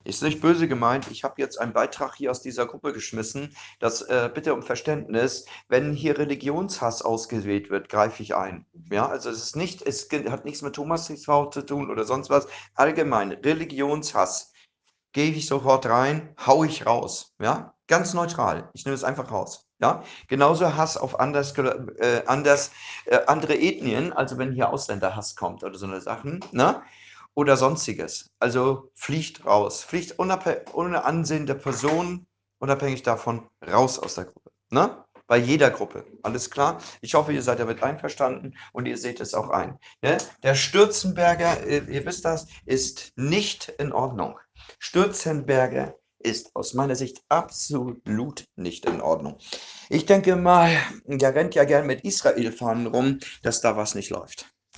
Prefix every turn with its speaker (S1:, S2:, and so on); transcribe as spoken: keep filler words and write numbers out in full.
S1: Ist nicht böse gemeint. Ich habe jetzt einen Beitrag hier aus dieser Gruppe geschmissen. Das äh, bitte um Verständnis. Wenn hier Religionshass ausgewählt wird, greife ich ein. Ja, also es ist nicht, es ge- hat nichts mit Thomas zu tun oder sonst was. Allgemein, Religionshass. Gehe ich sofort rein, hau ich raus. Ja, ganz neutral. Ich nehme es einfach raus. Ja, genauso Hass auf anders, gel- äh, anders, äh, andere Ethnien, also wenn hier Ausländerhass kommt oder so eine Sachen, ne? Oder sonstiges. Also fliegt raus. Fliegt unabhängig, ohne Ansehen der Person, unabhängig davon, raus aus der Gruppe. Ne? Bei jeder Gruppe. Alles klar? Ich hoffe, ihr seid damit einverstanden und ihr seht es auch ein. Ne? Der Stürzenberger, äh, ihr wisst das, ist nicht in Ordnung. Stürzenberger ist aus meiner Sicht absolut nicht in Ordnung. Ich denke mal, der rennt ja gern mit Israel-Fahnen rum, dass da was nicht läuft.